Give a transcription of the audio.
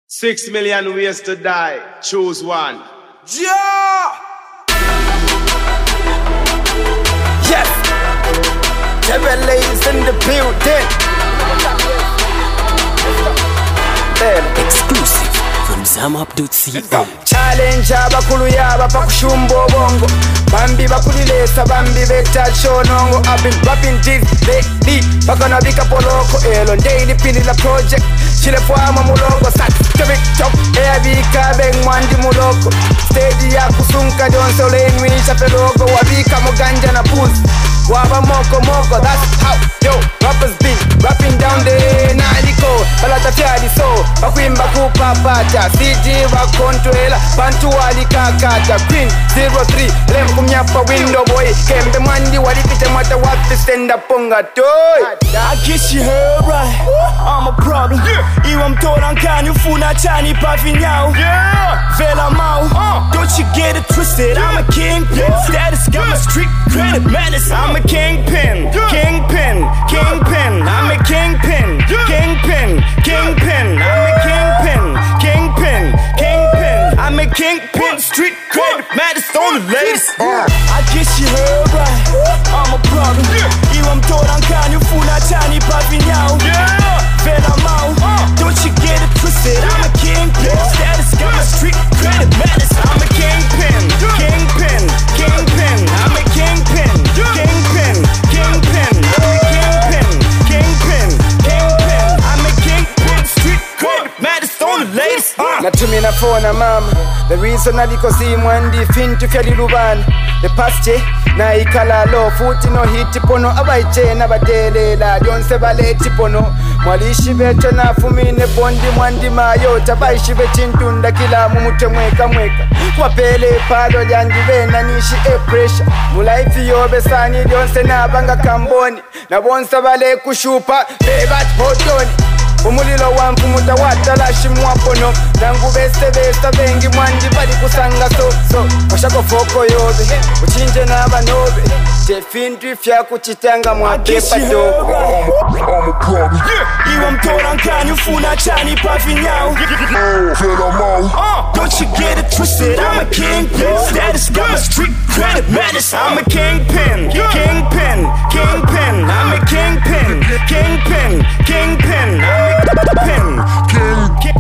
6 million ways to die. Choose one. Yeah! Yes! Chevrolet's in the building. Exclusive from ZamUp.co. Challenge abakulu yaba pakushumba obongo. Bambi bakulilesa bambi betachonongo. I've been rapping this lately. Bakana bika poloko elo daily pini la project. Chile fuama mulongo sat tabik top. Ea bika beng mwandi muloko. Steady ya kusunka jonso lengwi shapelogo. Wabika moganja na pulse. Waba moko moko, that's how yo rappers be rapping down the naliko. Balata fiadi so bakwimba kupapata CG bakontrela bantu walikakata Green 03 lem kumnyapa window boy kembe mwandi walipite mwata wapi stand up ponga toy. I guess you heard right, I'm a problem. Iwa mtora nkani ufuna chani pavinyao. Vela mau, don't you get it twisted. I'm a kingpin, status got my street credit. Madness, I'm a kingpin, kingpin, kingpin. I'm a kingpin, kingpin, kingpin. I'm a kingpin, kingpin, kingpin. I'm a kingpin, street credit. Madness on the latest. I guess you heard right, I'm a problem. Iwa mtora nkani ufuna chani pavinyao. Vela mau, don't you get it twisted. I'm a kingpin, status got my street credit. Madness, I'm a kingpin, kingpin, kingpin. I'm a kingpin, kingpin, kingpin. I'm a kingpin, kingpin, kingpin. I'm a kingpin, street credit. Madness on the latest. Natumina phone mama. The reason I because him when the fin to carry luban. The pasture na ikala lo futi no hiti pono abaiche na batele la jonse baleti pono. Mwalishi beto na fumine bondi mwandi mayo tabaishi betintunda kila mumute mweka mweka. Wapele palo jandi vena nishi pressure. Mulaifi yobe sani jonse na banga kamboni. Na bonsa bale kushupa bebat hotoni. Umulilo wampu mutawata lashi mwapono. Nangu besta bengi mwandi bali kusanga so washako foko yobe uchinje na banobe tefindu fya kuchitanga mwapepa dogo. I'm a problem. Iwa mtora nkani ufuna chani pavinyao. Vela mau, don't you get it twisted. I'm a kingpin, status got my street credit. Madness, I'm a kingpin, kingpin, kingpin. I'm a kingpin, kingpin, kingpin. I'm a kingpin,